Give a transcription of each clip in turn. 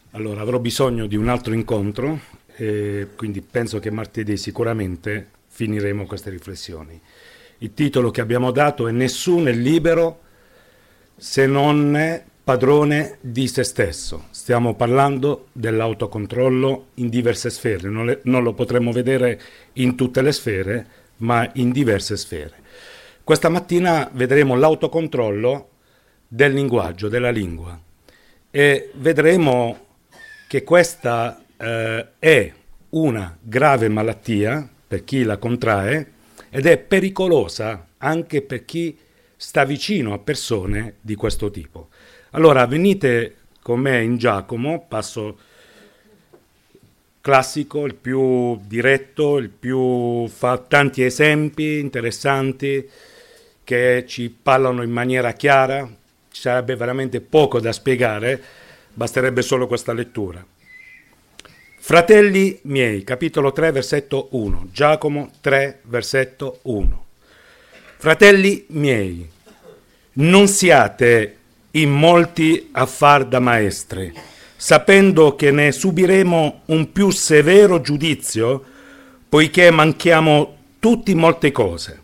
Allora, avrò bisogno di un altro incontro, quindi penso che martedì sicuramente finiremo queste riflessioni. Il titolo che abbiamo dato è Nessuno è libero se non è padrone di se stesso. Stiamo parlando dell'autocontrollo in diverse sfere, non lo potremo vedere in tutte le sfere, ma in diverse sfere. Questa mattina vedremo l'autocontrollo del linguaggio, della lingua, e vedremo che questa è una grave malattia per chi la contrae ed è pericolosa anche per chi sta vicino a persone di questo tipo. Allora venite con me in Giacomo, passo classico, il più diretto, fa tanti esempi interessanti che ci parlano in maniera chiara, ci sarebbe veramente poco da spiegare, basterebbe solo questa lettura. Fratelli miei, capitolo 3, versetto 1, Giacomo 3, versetto 1. Fratelli miei, non siate in molti a far da maestri, sapendo che ne subiremo un più severo giudizio, poiché manchiamo tutti molte cose.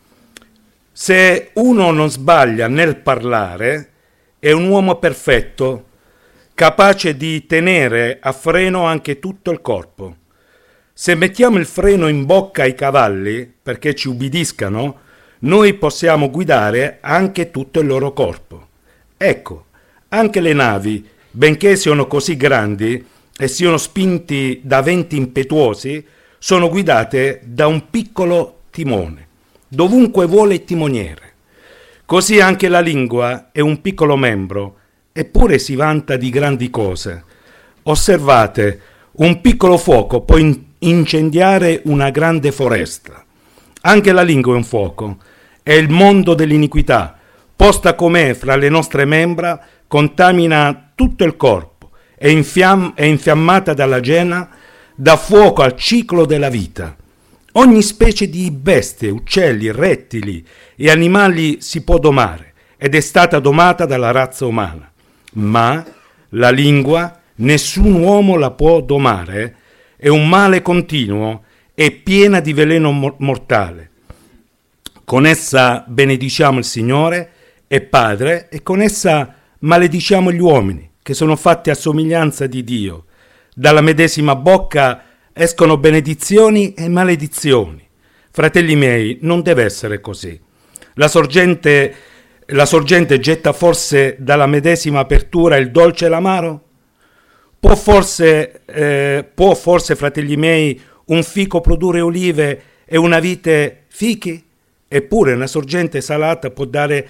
Se uno non sbaglia nel parlare, è un uomo perfetto, capace di tenere a freno anche tutto il corpo. Se mettiamo il freno in bocca ai cavalli perché ci ubbidiscano, noi possiamo guidare anche tutto il loro corpo. Ecco, anche le navi, benché siano così grandi e siano spinti da venti impetuosi, sono guidate da un piccolo timone, dovunque vuole il timoniere. Così anche la lingua è un piccolo membro, eppure si vanta di grandi cose. Osservate, un piccolo fuoco può incendiare una grande foresta. Anche la lingua è un fuoco, è il mondo dell'iniquità, posta com'è fra le nostre membra, contamina tutto il corpo, è infiammata dalla gena, dà fuoco al ciclo della vita. Ogni specie di bestie, uccelli, rettili e animali si può domare ed è stata domata dalla razza umana. Ma la lingua, nessun uomo la può domare, è un male continuo, è piena di veleno mortale. Con essa benediciamo il Signore e Padre e con essa malediciamo gli uomini, che sono fatti a somiglianza di Dio. Dalla medesima bocca escono benedizioni e maledizioni. Fratelli miei, non deve essere così. La sorgente getta forse dalla medesima apertura il dolce e l'amaro? Può forse, fratelli miei, un fico produrre olive e una vite fichi? Neppure una sorgente salata può dare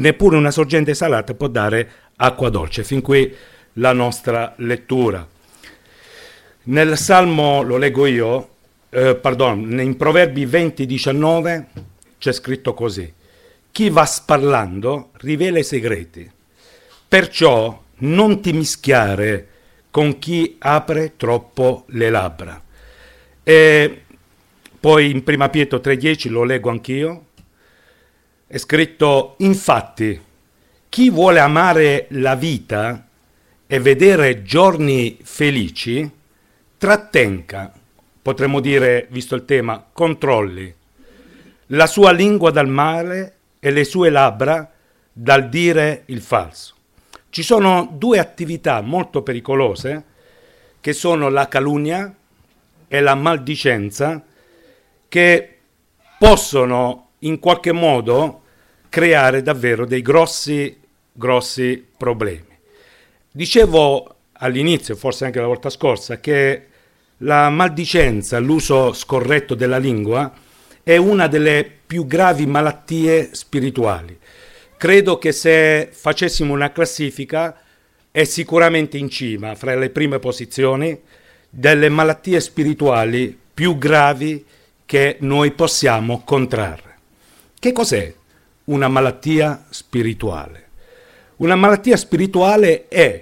acqua dolce. Fin qui la nostra lettura. Nel Salmo, lo leggo io, in Proverbi 20:19 c'è scritto così: chi va sparlando rivela i segreti, perciò non ti mischiare con chi apre troppo le labbra. E poi in Prima Pietro 3:10 lo leggo anch'io, è scritto: infatti chi vuole amare la vita e vedere giorni felici, trattenga, potremmo dire, visto il tema, controlli la sua lingua dal male e le sue labbra dal dire il falso. Ci sono due attività molto pericolose che sono la calunnia e la maldicenza, che possono in qualche modo creare davvero dei grossi problemi. Dicevo all'inizio, forse anche la volta scorsa, che la maldicenza, l'uso scorretto della lingua, è una delle più gravi malattie spirituali. Credo che se facessimo una classifica è sicuramente in cima, fra le prime posizioni, delle malattie spirituali più gravi che noi possiamo contrarre. Che cos'è una malattia spirituale? Una malattia spirituale è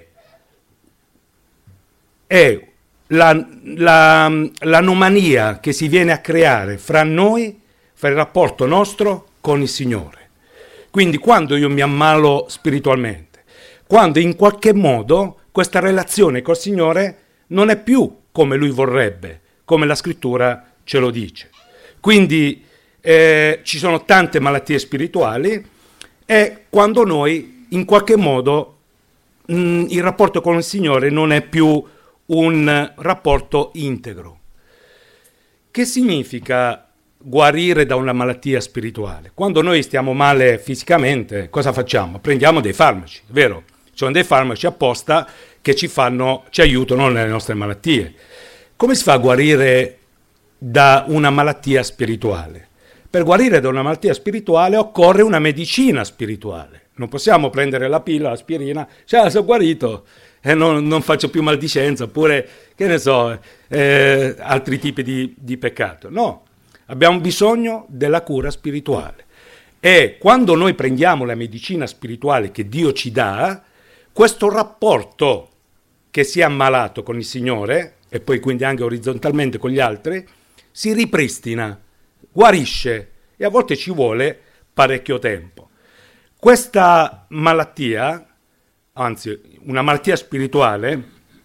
l'anomalia che si viene a creare fra noi, fra il rapporto nostro con il Signore. Quindi quando io mi ammalo spiritualmente, quando in qualche modo questa relazione col Signore non è più come Lui vorrebbe, come la Scrittura ce lo dice. Quindi ci sono tante malattie spirituali e quando noi in qualche modo il rapporto con il Signore non è più un rapporto integro. Che significa guarire da una malattia spirituale? Quando noi stiamo male fisicamente, cosa facciamo? Prendiamo dei farmaci, vero? Ci sono dei farmaci apposta che ci aiutano nelle nostre malattie. Come si fa a guarire da una malattia spirituale? Per guarire da una malattia spirituale occorre una medicina spirituale. Non possiamo prendere la pillola, l'aspirina, sono guarito e non faccio più maldicenza, oppure, che ne so, altri tipi di peccato. No, abbiamo bisogno della cura spirituale. E quando noi prendiamo la medicina spirituale che Dio ci dà, questo rapporto che si è ammalato con il Signore, e poi quindi anche orizzontalmente con gli altri, si ripristina, guarisce, e a volte ci vuole parecchio tempo. Questa malattia, anzi una malattia spirituale,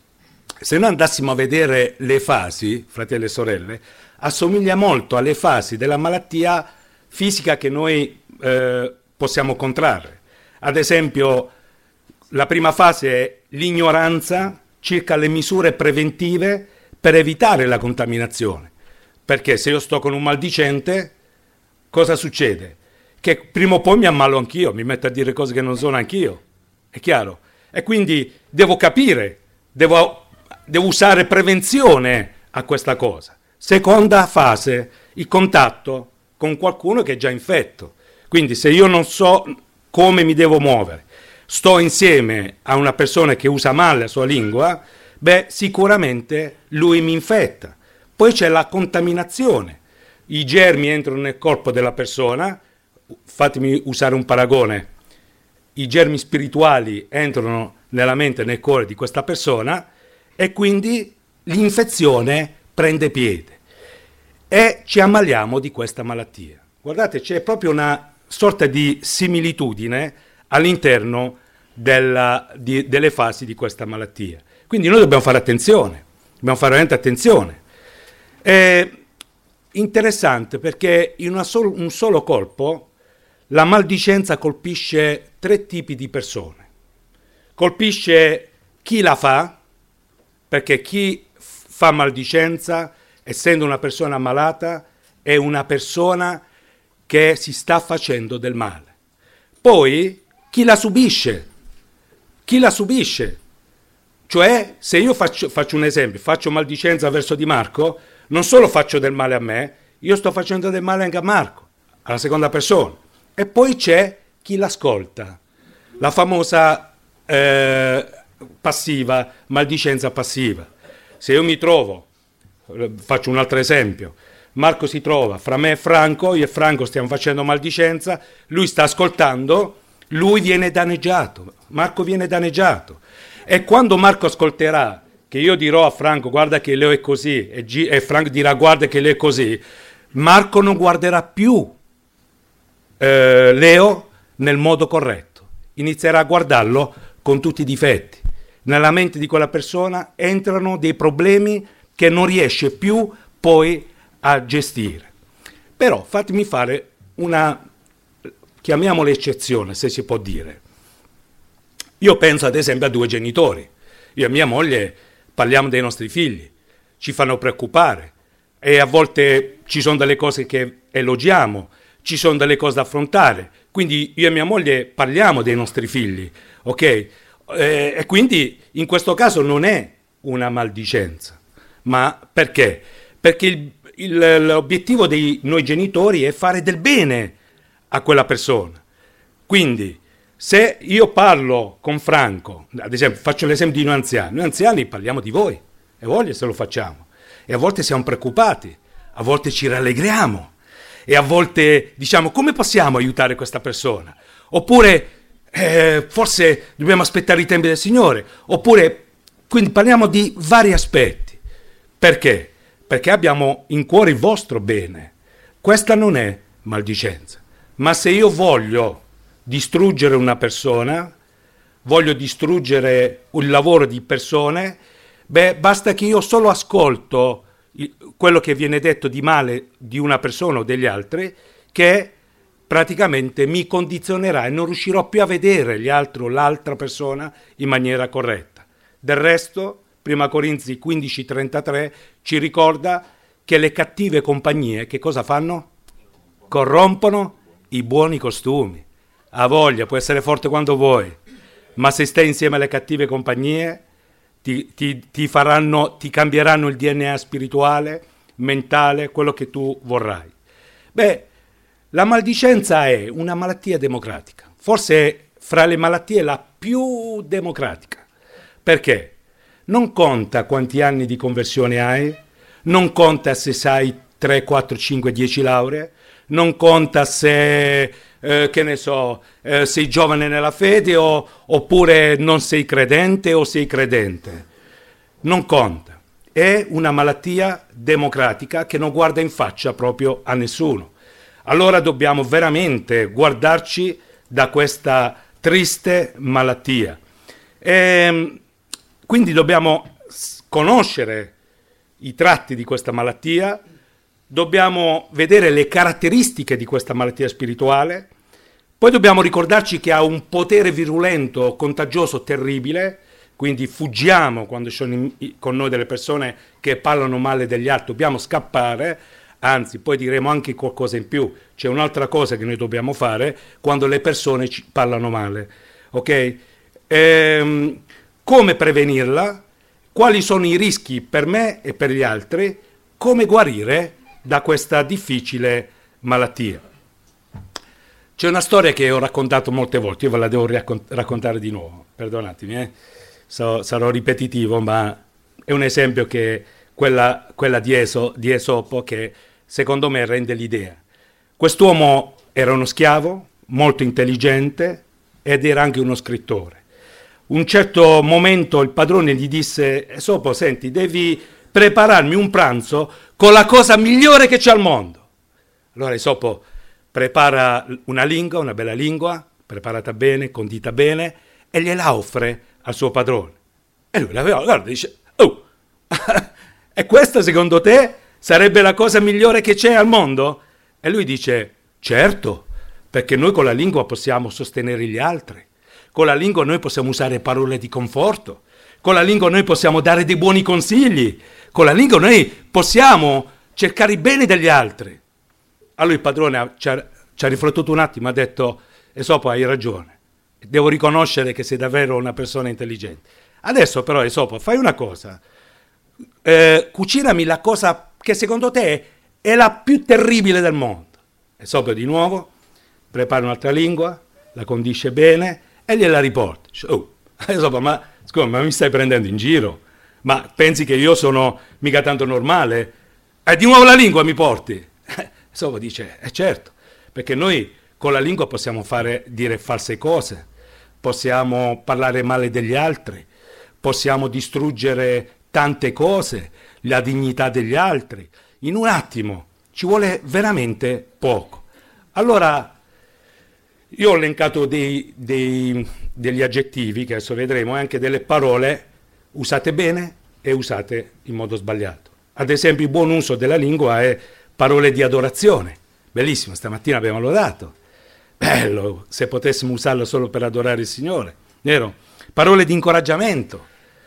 se noi andassimo a vedere le fasi, fratelli e sorelle, assomiglia molto alle fasi della malattia fisica che noi possiamo contrarre. Ad esempio, la prima fase è l'ignoranza circa le misure preventive per evitare la contaminazione. Perché se io sto con un maldicente, cosa succede? Che prima o poi mi ammalo anch'io, mi metto a dire cose che non sono anch'io, è chiaro? E quindi devo capire, devo usare prevenzione a questa cosa. Seconda fase, il contatto con qualcuno che è già infetto. Quindi se io non so come mi devo muovere, sto insieme a una persona che usa male la sua lingua, sicuramente lui mi infetta. Poi c'è la contaminazione. I germi entrano nel corpo della persona, fatemi usare un paragone, i germi spirituali entrano nella mente e nel cuore di questa persona e quindi l'infezione prende piede e ci ammaliamo di questa malattia. Guardate, c'è proprio una sorta di similitudine all'interno delle fasi di questa malattia. Quindi noi dobbiamo fare attenzione, dobbiamo fare veramente attenzione. È interessante perché in un solo colpo la maldicenza colpisce 3 tipi di persone. Colpisce chi la fa, perché chi fa maldicenza, essendo una persona malata, è una persona che si sta facendo del male. Poi chi la subisce, cioè se io faccio un esempio, faccio maldicenza verso Di Marco, non solo faccio del male a me, io sto facendo del male anche a Marco, alla seconda persona. E poi c'è chi l'ascolta, la famosa passiva, maldicenza passiva. Se io mi trovo, faccio un altro esempio, Marco si trova fra me e Franco, io e Franco stiamo facendo maldicenza, lui sta ascoltando, lui viene danneggiato, Marco viene danneggiato. E quando Marco ascolterà che io dirò a Franco guarda che Leo è così e Franco dirà guarda che Leo è così, Marco non guarderà più Leo nel modo corretto, inizierà a guardarlo con tutti i difetti. Nella mente di quella persona entrano dei problemi che non riesce più poi a gestire. Però fatemi fare una, chiamiamola eccezione, se si può dire. Io penso ad esempio a 2 genitori. Io e mia moglie parliamo dei nostri figli, ci fanno preoccupare e a volte ci sono delle cose che elogiamo, ci sono delle cose da affrontare. Quindi io e mia moglie parliamo dei nostri figli, ok? E quindi in questo caso non è una maldicenza. Ma perché? Perché l'obiettivo dei noi genitori è fare del bene a quella persona. Quindi se io parlo con Franco, ad esempio faccio l'esempio di noi anziani parliamo di voi, e voglia se lo facciamo, e a volte siamo preoccupati, a volte ci rallegriamo, e a volte diciamo come possiamo aiutare questa persona, oppure forse dobbiamo aspettare i tempi del Signore, oppure quindi parliamo di vari aspetti. Perché? Perché abbiamo in cuore il vostro bene. Questa non è maldicenza, ma se io voglio distruggere una persona, voglio distruggere il lavoro di persone, basta che io solo ascolto quello che viene detto di male di una persona o degli altri, che praticamente mi condizionerà e non riuscirò più a vedere gli altri o l'altra persona in maniera corretta. Del resto, Prima Corinzi 15:33 ci ricorda che le cattive compagnie che cosa fanno? Corrompono i buoni costumi. Ha voglia, puoi essere forte quando vuoi, ma se stai insieme alle cattive compagnie ti cambieranno il DNA spirituale, mentale, quello che tu vorrai. La maldicenza è una malattia democratica, forse fra le malattie la più democratica. Perché? Non conta quanti anni di conversione hai, non conta se sai 3, 4, 5, 10 lauree, non conta se, sei giovane nella fede oppure non sei credente o sei credente. Non conta. È una malattia democratica che non guarda in faccia proprio a nessuno. Allora dobbiamo veramente guardarci da questa triste malattia. Quindi dobbiamo conoscere i tratti di questa malattia, dobbiamo vedere le caratteristiche di questa malattia spirituale, poi dobbiamo ricordarci che ha un potere virulento, contagioso, terribile, quindi fuggiamo quando sono con noi delle persone che parlano male degli altri, dobbiamo scappare, anzi poi diremo anche qualcosa in più, c'è un'altra cosa che noi dobbiamo fare quando le persone ci parlano male, ok? Come prevenirla, quali sono i rischi per me e per gli altri, come guarire da questa difficile malattia. C'è una storia che ho raccontato molte volte, io ve la devo raccontare di nuovo, perdonatemi, sarò ripetitivo, ma è un esempio che quella di Esopo che secondo me rende l'idea. Quest'uomo era uno schiavo, molto intelligente ed era anche uno scrittore. Un certo momento il padrone gli disse: Esopo, senti, devi prepararmi un pranzo con la cosa migliore che c'è al mondo. Allora Esopo prepara una lingua, una bella lingua, preparata bene, condita bene, e gliela offre al suo padrone. E lui la guarda e dice: oh, e questa secondo te sarebbe la cosa migliore che c'è al mondo? E lui dice: certo, perché noi con la lingua possiamo sostenere gli altri. Con la lingua noi possiamo usare parole di conforto, con la lingua noi possiamo dare dei buoni consigli, con la lingua noi possiamo cercare il bene degli altri. Allora il padrone ci ha riflettuto un attimo, ha detto: Esopo, hai ragione, devo riconoscere che sei davvero una persona intelligente. Adesso però Esopo, fai una cosa, cucinami la cosa che secondo te è la più terribile del mondo. Esopo di nuovo prepara un'altra lingua, la condisce bene e gliela riporta. Oh, Esopo, ma scusa, ma mi stai prendendo in giro? Ma pensi che io sono mica tanto normale? Di nuovo la lingua mi porti? Esopo dice: certo, perché noi con la lingua possiamo dire false cose, possiamo parlare male degli altri, possiamo distruggere tante cose, la dignità degli altri. In un attimo, ci vuole veramente poco. Allora, io ho elencato degli aggettivi, che adesso vedremo, e anche delle parole usate bene e usate in modo sbagliato. Ad esempio, il buon uso della lingua è parole di adorazione. Bellissimo, stamattina abbiamo lodato. Bello, se potessimo usarlo solo per adorare il Signore, vero? Parole di incoraggiamento,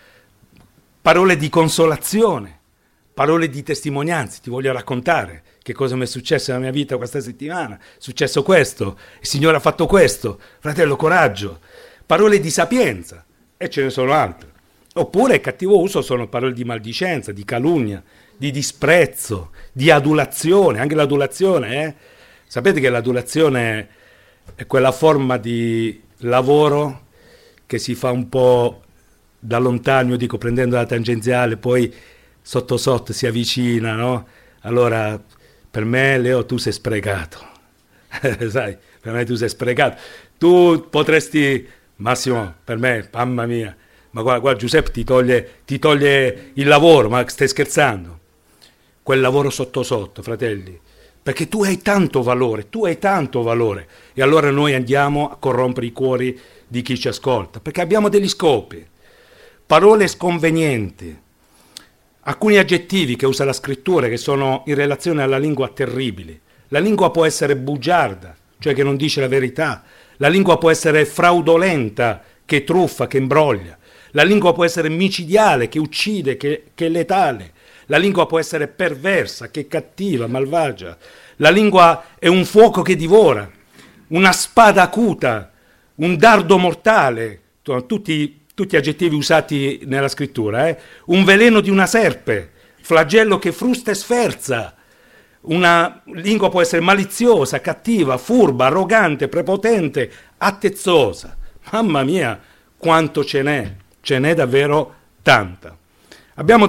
parole di consolazione, parole di testimonianza. Ti voglio raccontare che cosa mi è successo nella mia vita questa settimana. È successo questo, il Signore ha fatto questo, fratello, coraggio. Parole di sapienza, e ce ne sono altre. Oppure, cattivo uso, sono parole di maldicenza, di calunnia, di disprezzo, di adulazione. Anche l'adulazione, sapete che l'adulazione è quella forma di lavoro che si fa un po' da lontano, io dico prendendo la tangenziale, poi sotto sotto si avvicina, no? Allora, per me, Leo, tu sei sprecato. Sai, per me tu sei sprecato. Tu potresti, Massimo, per me, mamma mia, ma guarda Giuseppe ti toglie il lavoro, ma stai scherzando? Quel lavoro sotto sotto, fratelli, perché tu hai tanto valore, e allora noi andiamo a corrompere i cuori di chi ci ascolta, perché abbiamo degli scopi, parole sconvenienti, alcuni aggettivi che usa la scrittura che sono in relazione alla lingua terribili. La lingua può essere bugiarda, cioè che non dice la verità, la lingua può essere fraudolenta, che truffa, che imbroglia, la lingua può essere micidiale, che uccide, che è letale, la lingua può essere perversa, che è cattiva, malvagia, la lingua è un fuoco che divora, una spada acuta, un dardo mortale, tutti aggettivi usati nella scrittura, un veleno di una serpe, flagello che frusta e sferza. Una lingua può essere maliziosa, cattiva, furba, arrogante, prepotente, attezzosa. Mamma mia, quanto ce n'è davvero tanta. Abbiamo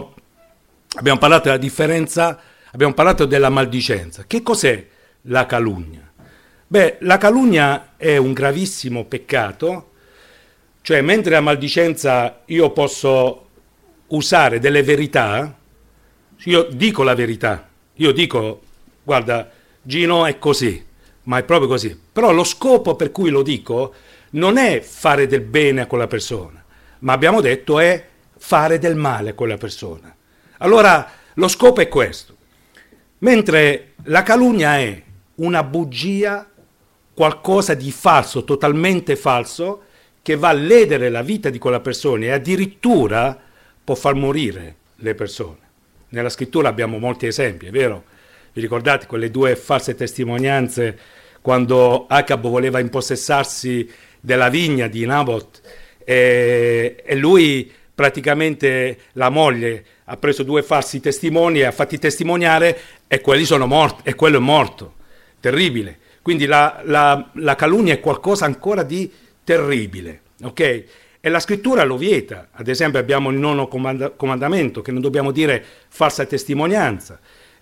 parlato della differenza, abbiamo parlato della maldicenza. Che cos'è la calunnia? Beh, la calunnia è un gravissimo peccato, cioè mentre la maldicenza io posso usare delle verità, io dico la verità, io dico, guarda, Gino è così, ma è proprio così. Però lo scopo per cui lo dico non è fare del bene a quella persona, ma abbiamo detto è fare del male a quella persona. Allora, lo scopo è questo. Mentre la calunnia è una bugia, qualcosa di falso, totalmente falso, che va a ledere la vita di quella persona e addirittura può far morire le persone. Nella scrittura abbiamo molti esempi, è vero? Vi ricordate quelle 2 false testimonianze quando Acab voleva impossessarsi della vigna di Nabot e lui praticamente, la moglie ha preso 2 falsi testimoni e ha fatti testimoniare e quelli sono morti, e quello è morto. Terribile. Quindi la calunnia è qualcosa ancora di terribile, ok? E la scrittura lo vieta. Ad esempio abbiamo il 9° comandamento, che non dobbiamo dire falsa testimonianza.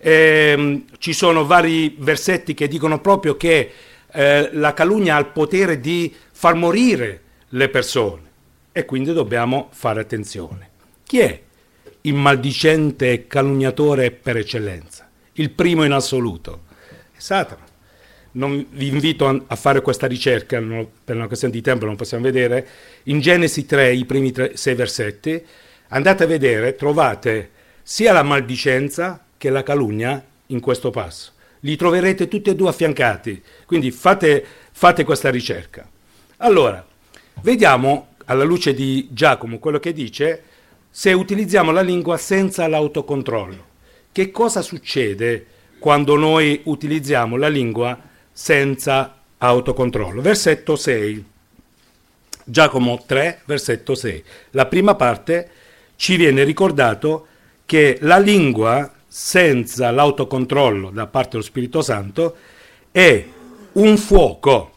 Ci sono vari versetti che dicono proprio che la calunnia ha il potere di far morire le persone e quindi dobbiamo fare attenzione. Chi è il maldicente e calunniatore per eccellenza? Il primo in assoluto è Satana. Non vi invito a fare questa ricerca, per una questione di tempo non possiamo vedere. In Genesi 3, i primi 6 versetti, andate a vedere, trovate sia la maldicenza che la calunnia in questo passo. Li troverete tutti e 2 affiancati, quindi fate questa ricerca. Allora, vediamo alla luce di Giacomo quello che dice, se utilizziamo la lingua senza l'autocontrollo. Che cosa succede quando noi utilizziamo la lingua senza autocontrollo? Versetto 6, Giacomo 3, versetto 6. La prima parte ci viene ricordato che la lingua senza l'autocontrollo da parte dello Spirito Santo è un fuoco.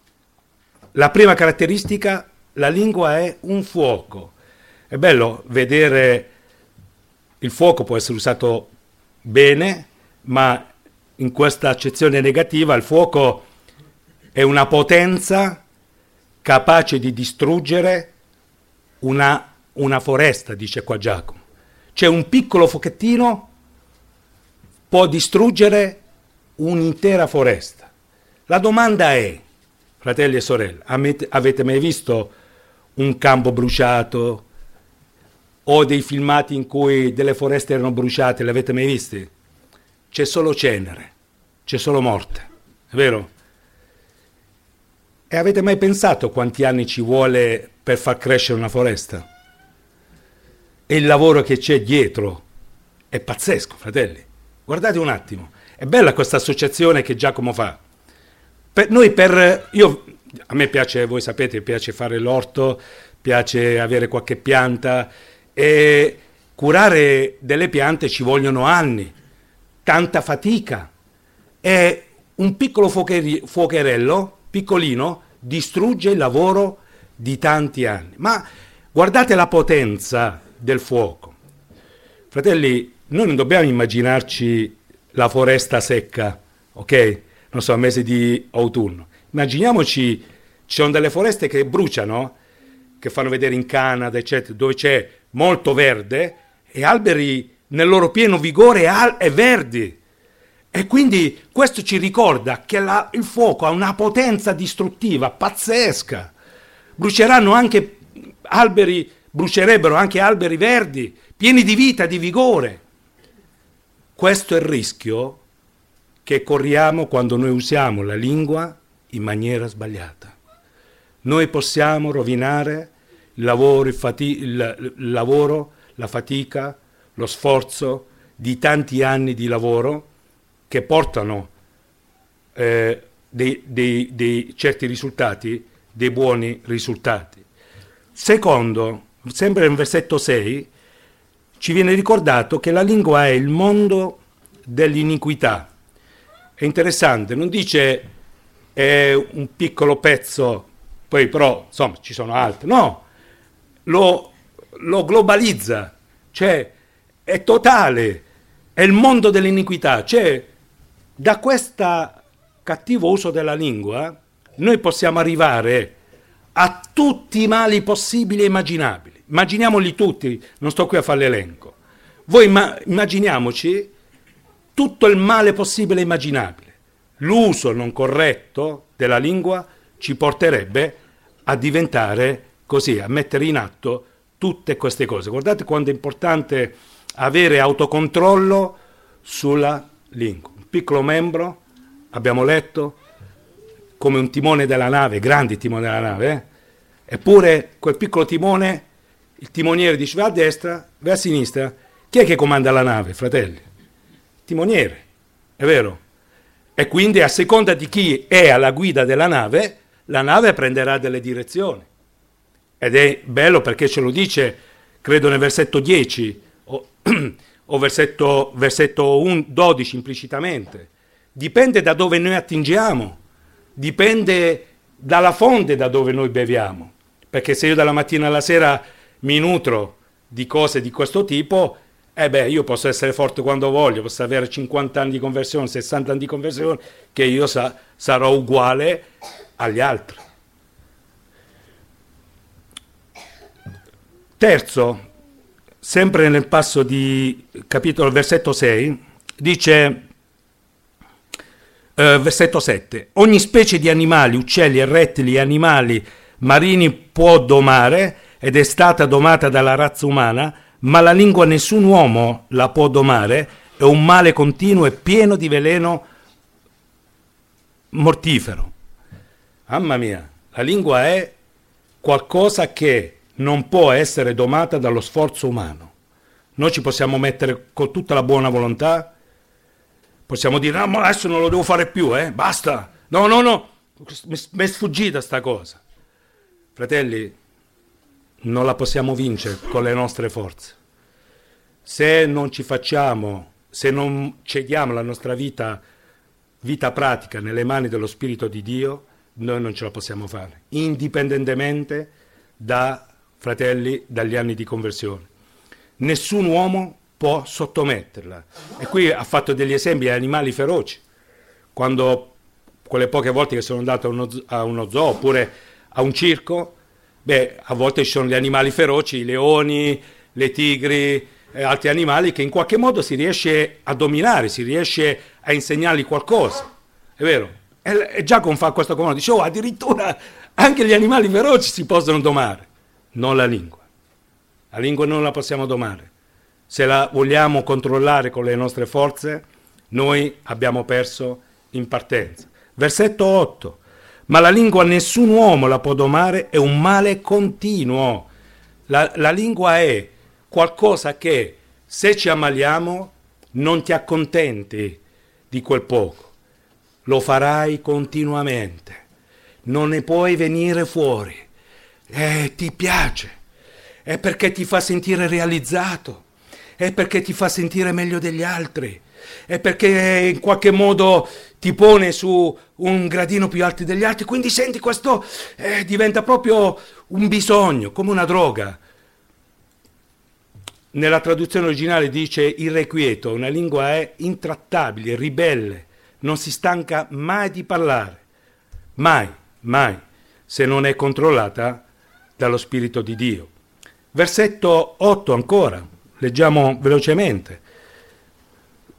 La prima caratteristica, la lingua è un fuoco. È bello vedere, il fuoco può essere usato bene, ma in questa accezione negativa il fuoco è una potenza capace di distruggere una foresta, dice qua Giacomo. C'è un piccolo fochettino può distruggere un'intera foresta. La domanda è, fratelli e sorelle, avete mai visto un campo bruciato o dei filmati in cui delle foreste erano bruciate? Li avete mai visti? C'è solo cenere, c'è solo morte, è vero? E avete mai pensato quanti anni ci vuole per far crescere una foresta? E il lavoro che c'è dietro è pazzesco, fratelli. Guardate un attimo, è bella questa associazione che Giacomo fa. A me piace, voi sapete, piace fare l'orto, piace avere qualche pianta e curare delle piante ci vogliono anni, tanta fatica. E un piccolo fuocherello, piccolino, distrugge il lavoro di tanti anni. Ma guardate la potenza del fuoco. Fratelli, noi non dobbiamo immaginarci la foresta secca, ok? Non so, mese di autunno. Immaginiamoci, ci sono delle foreste che bruciano, che fanno vedere in Canada, eccetera, dove c'è molto verde e alberi nel loro pieno vigore e verdi. E quindi questo ci ricorda che il fuoco ha una potenza distruttiva pazzesca. Brucerebbero anche alberi verdi, pieni di vita, di vigore. Questo è il rischio che corriamo quando noi usiamo la lingua in maniera sbagliata. Noi possiamo rovinare il lavoro, la fatica, lo sforzo di tanti anni di lavoro che portano dei certi risultati, dei buoni risultati. Secondo, sempre nel versetto 6, ci viene ricordato che la lingua è il mondo dell'iniquità. È interessante, non dice è un piccolo pezzo, poi però insomma ci sono altri, no, lo globalizza, cioè è totale, è il mondo dell'iniquità, cioè da questo cattivo uso della lingua noi possiamo arrivare a tutti i mali possibili e immaginabili. Immaginiamoli tutti, non sto qui a fare l'elenco. Voi immaginiamoci tutto il male possibile e immaginabile. L'uso non corretto della lingua ci porterebbe a diventare così, a mettere in atto tutte queste cose. Guardate quanto è importante avere autocontrollo sulla lingua. Un piccolo membro, abbiamo letto, come un timone della nave, grande timone della nave, eppure quel piccolo timone, il timoniere dice va a destra, va a sinistra, chi è che comanda la nave, fratelli? Il timoniere, è vero? E quindi a seconda di chi è alla guida della nave, la nave prenderà delle direzioni. Ed è bello perché ce lo dice, credo nel versetto 10 o versetto 12 implicitamente. Dipende da dove noi attingiamo, dipende dalla fonte da dove noi beviamo. Perché se io dalla mattina alla sera mi nutro di cose di questo tipo, io posso essere forte quando voglio, posso avere 50 anni di conversione, 60 anni di conversione, che io sarò uguale agli altri. Terzo, sempre nel passo di capitolo versetto 6, dice, versetto 7, ogni specie di animali, uccelli e rettili e animali marini può domare ed è stata domata dalla razza umana, ma la lingua nessun uomo la può domare, è un male continuo e pieno di veleno mortifero. Mamma mia, la lingua è qualcosa che non può essere domata dallo sforzo umano. Noi ci possiamo mettere con tutta la buona volontà, possiamo dire no, ma adesso non lo devo fare più, basta, no, mi è sfuggita sta cosa. Fratelli, non la possiamo vincere con le nostre forze. Se non ci facciamo, se non cediamo la nostra vita pratica nelle mani dello Spirito di Dio, noi non ce la possiamo fare, indipendentemente fratelli, dagli anni di conversione. Nessun uomo può sottometterla. E qui ha fatto degli esempi di animali feroci. Quando, quelle poche volte che sono andato a uno zoo oppure a un circo, a volte ci sono gli animali feroci, i leoni, le tigri, altri animali che in qualche modo si riesce a dominare, si riesce a insegnargli qualcosa. È vero? E Giacomo fa questo comando, dice, addirittura anche gli animali feroci si possono domare. Non la lingua. La lingua non la possiamo domare. Se la vogliamo controllare con le nostre forze, noi abbiamo perso in partenza. Versetto 8. Ma la lingua nessun uomo la può domare, è un male continuo. La lingua è qualcosa che, se ci ammaliamo, non ti accontenti di quel poco. Lo farai continuamente. Non ne puoi venire fuori. Ti piace. È perché ti fa sentire realizzato. È perché ti fa sentire meglio degli altri. È perché in qualche modo ti pone su un gradino più alto degli altri, quindi senti questo, diventa proprio un bisogno, come una droga. Nella traduzione originale dice irrequieto, una lingua è intrattabile, ribelle, non si stanca mai di parlare, mai, se non è controllata dallo Spirito di Dio. Versetto 8 ancora, leggiamo velocemente.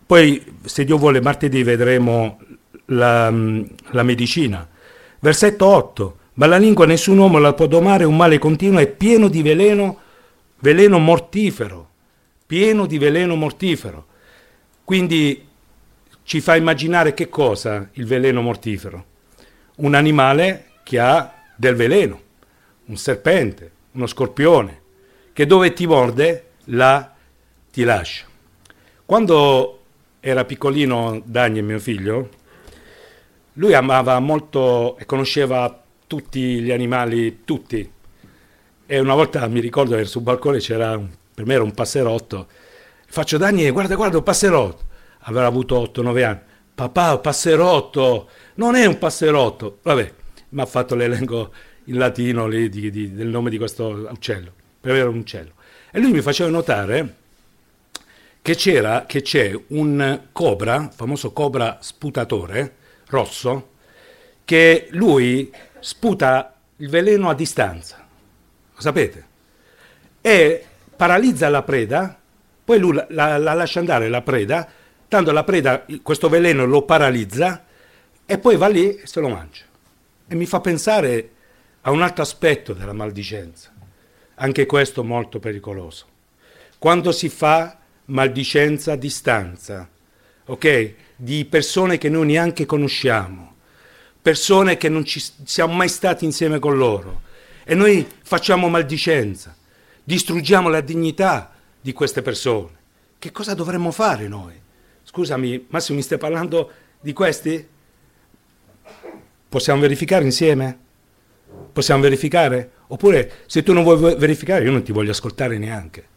Poi, se Dio vuole, martedì vedremo la medicina. Versetto 8. Ma la lingua nessun uomo la può domare, un male continuo, è pieno di veleno mortifero. Pieno di veleno mortifero. Quindi ci fa immaginare che cosa il veleno mortifero? Un animale che ha del veleno, un serpente, uno scorpione, che dove ti morde, là ti lascia. Quando era piccolino Daniel, mio figlio, lui amava molto e conosceva tutti gli animali, tutti. E una volta mi ricordo che sul balcone c'era, per me era un passerotto. Faccio: Daniel, guarda un passerotto. Avrà avuto 8-9 anni. Papà, un passerotto. Non è un passerotto. Vabbè, mi ha fatto l'elenco in latino lì del nome di questo uccello. Per avere un uccello. E lui mi faceva notare che c'è un cobra, famoso cobra sputatore, rosso, che lui sputa il veleno a distanza, lo sapete? E paralizza la preda, poi lui la lascia andare la preda, tanto la preda, questo veleno lo paralizza, e poi va lì e se lo mangia. E mi fa pensare a un altro aspetto della maldicenza, anche questo molto pericoloso. Quando si fa maldicenza a distanza, ok? Di persone che noi neanche conosciamo, persone che non ci siamo mai stati insieme con loro, e noi facciamo maldicenza, distruggiamo la dignità di queste persone. Che cosa dovremmo fare noi? Scusami, Massimo, mi stai parlando di questi? Possiamo verificare insieme? Possiamo verificare? Oppure, se tu non vuoi verificare, io non ti voglio ascoltare neanche.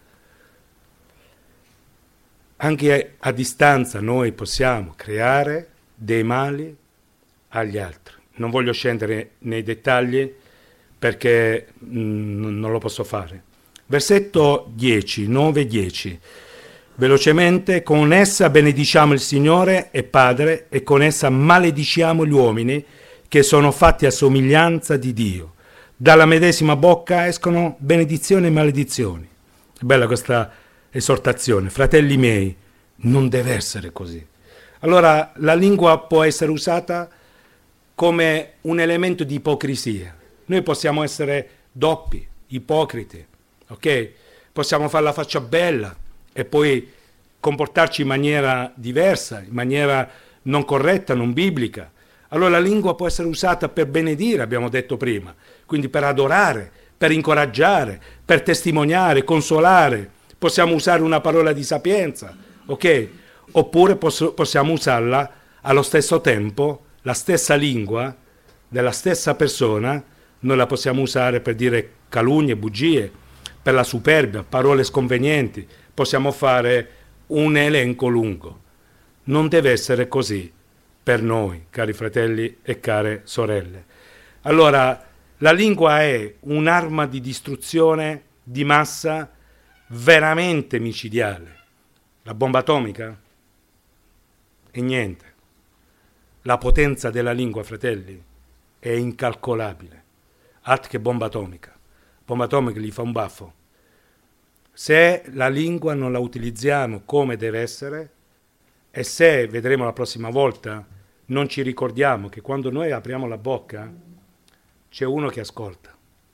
Anche a distanza noi possiamo creare dei mali agli altri. Non voglio scendere nei dettagli perché non lo posso fare. Versetto 10, 9-10. Velocemente: con essa benediciamo il Signore e Padre, e con essa malediciamo gli uomini che sono fatti a somiglianza di Dio. Dalla medesima bocca escono benedizioni e maledizioni. È bella questa esortazione. Fratelli miei, non deve essere così. Allora, la lingua può essere usata come un elemento di ipocrisia. Noi possiamo essere doppi, ipocriti, ok? Possiamo fare la faccia bella e poi comportarci in maniera diversa, in maniera non corretta, non biblica. Allora la lingua può essere usata per benedire, abbiamo detto prima, quindi per adorare, per incoraggiare, per testimoniare, consolare. Possiamo usare una parola di sapienza, ok? Oppure possiamo usarla allo stesso tempo, la stessa lingua della stessa persona, noi la possiamo usare per dire calunnie, bugie, per la superbia, parole sconvenienti. Possiamo fare un elenco lungo. Non deve essere così per noi, cari fratelli e care sorelle. Allora, la lingua è un'arma di distruzione di massa veramente micidiale. La bomba atomica? E niente. La potenza della lingua, fratelli, è incalcolabile. Altro che bomba atomica. Bomba atomica gli fa un baffo. Se la lingua non la utilizziamo come deve essere, e se, vedremo la prossima volta, non ci ricordiamo che quando noi apriamo la bocca c'è uno che ascolta.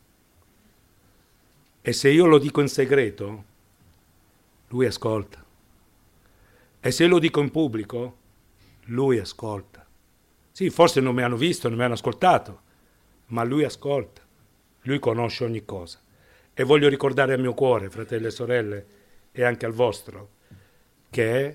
E se io lo dico in segreto, lui ascolta. E se lo dico in pubblico, lui ascolta. Sì, forse non mi hanno visto, non mi hanno ascoltato, ma lui ascolta. Lui conosce ogni cosa. E voglio ricordare al mio cuore, fratelli e sorelle, e anche al vostro, che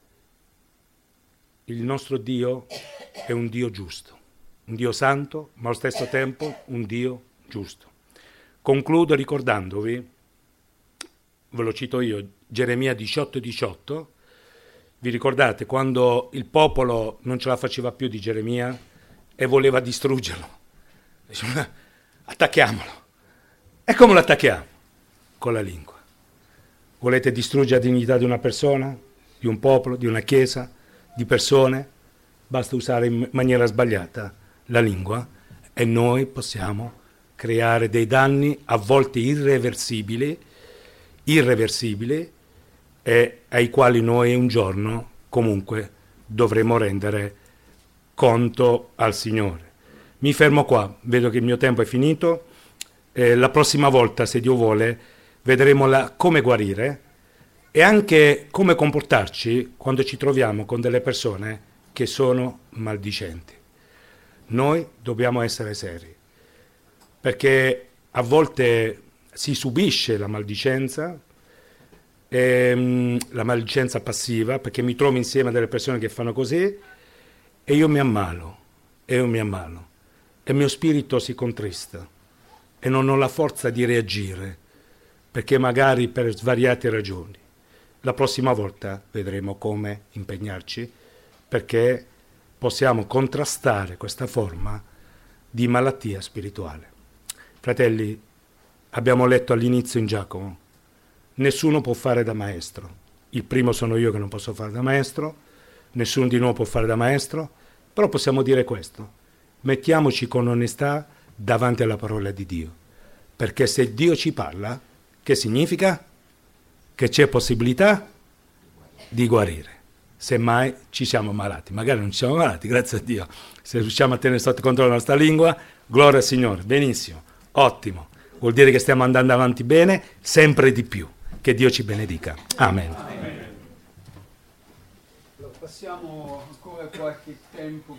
il nostro Dio è un Dio giusto, un Dio santo, ma allo stesso tempo un Dio giusto. Concludo ricordandovi, ve lo cito io, Geremia 18:18. Vi ricordate quando il popolo non ce la faceva più di Geremia e voleva distruggerlo? Diceva: attacchiamolo. E come lo attacchiamo? Con la lingua. Volete distruggere la dignità di una persona, di un popolo, di una chiesa, di persone? Basta usare in maniera sbagliata la lingua e noi possiamo creare dei danni a volte irreversibili, e ai quali noi un giorno comunque dovremo rendere conto al Signore. Mi fermo qua, vedo che il mio tempo è finito. La prossima volta, se Dio vuole, vedremo come guarire e anche come comportarci quando ci troviamo con delle persone che sono maldicenti. Noi dobbiamo essere seri, perché a volte si subisce la maldicenza passiva, perché mi trovo insieme a delle persone che fanno così e io mi ammalo, e il mio spirito si contrista e non ho la forza di reagire, perché magari per svariate ragioni. La prossima volta vedremo come impegnarci perché possiamo contrastare questa forma di malattia spirituale. Fratelli, abbiamo letto all'inizio in Giacomo, nessuno può fare da maestro. Il primo sono io che non posso fare da maestro, nessuno di noi può fare da maestro, però possiamo dire questo: mettiamoci con onestà davanti alla parola di Dio, perché se Dio ci parla, che significa? Che c'è possibilità di guarire. Semmai ci siamo malati, magari non ci siamo malati, grazie a Dio. Se riusciamo a tenere sotto controllo la nostra lingua, gloria al Signore, benissimo, ottimo. Vuol dire che stiamo andando avanti bene, sempre di più. Che Dio ci benedica. Amen. Passiamo ancora qualche tempo